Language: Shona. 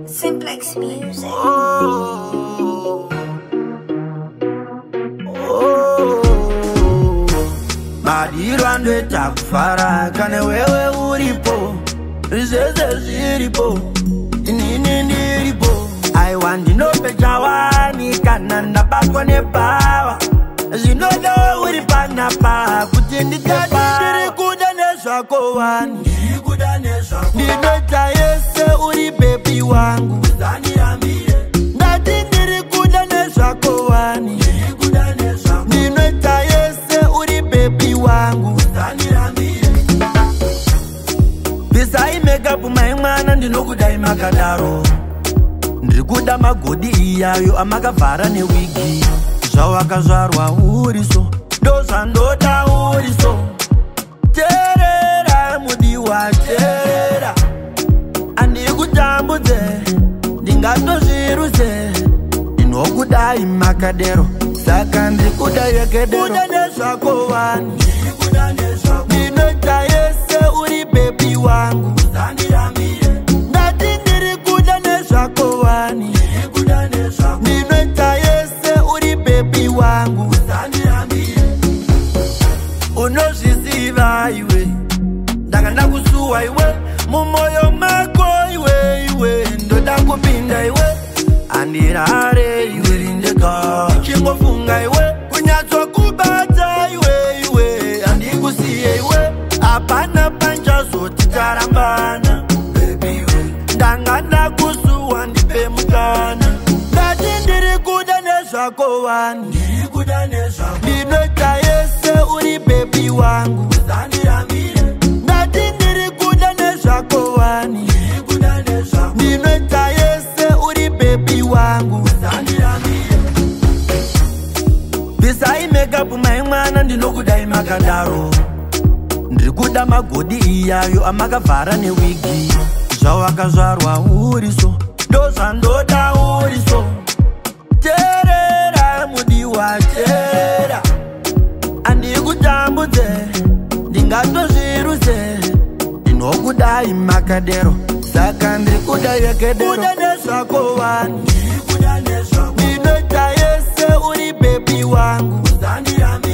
Simplex Music. Madirwando etakufara kane wewe uripo, zeze ziripo, inini ndiripo. Aiwa ndinope jawani kana ndabakwa nepawa, zinodo uri panapa kuti nditepa. Ndiri kuda nezvako wani, ndinoita yese uri baby wangu. Ndati ndiri kuda nezvako wani, ndinoita yese uri baby wangu. Bisai makeup mai mwana ndinokudai makadaro. Ndiri kuda magodi iyayo amakavhara newigi. Zvawakazvarwa uriso, ndozvandoda uriso. Terera mudiwa terera, andikutambudze ndingatozviruse. Ndinokudai makadero, saka ndikuda yekedero. Kuda nezvako wani, ndinoita yese uri baby wangu. Ndati ndiri kuda nezvako wani, ndinoita yese uri baby wangu. Unozviziva iwe, ndanga ndakusuwa iwe, mumoyo mako iwe, ndoda kupinda iwe. Andirare iwe rindeka, chingofunga iwe, kunyatsokubata iwe, andikusiye iwe. Apana panjazoti tarambana, baby iwe, ndanga ndakusuwa ndipe mukana. Ndati ndiri kuda nezvako wani, ndinoita yese uri baby wangu. Ndati ndiri kuda nezvako wani, ndinoita yese uri baby wangu. Bisai makeup mai mwana ndinokudai makadaro. Ndiri kuda magodi iyayo amakavhara newigi. Zvawakazvarwa uriso, ndozvandoda uriso. Terera mudiwa terera, andikutambudze ndingatozviruse. Ndinokudai makadero, saka ndiri kuda yekedero. Kuda nezvako wani, ndinoita yese uri baby wangu.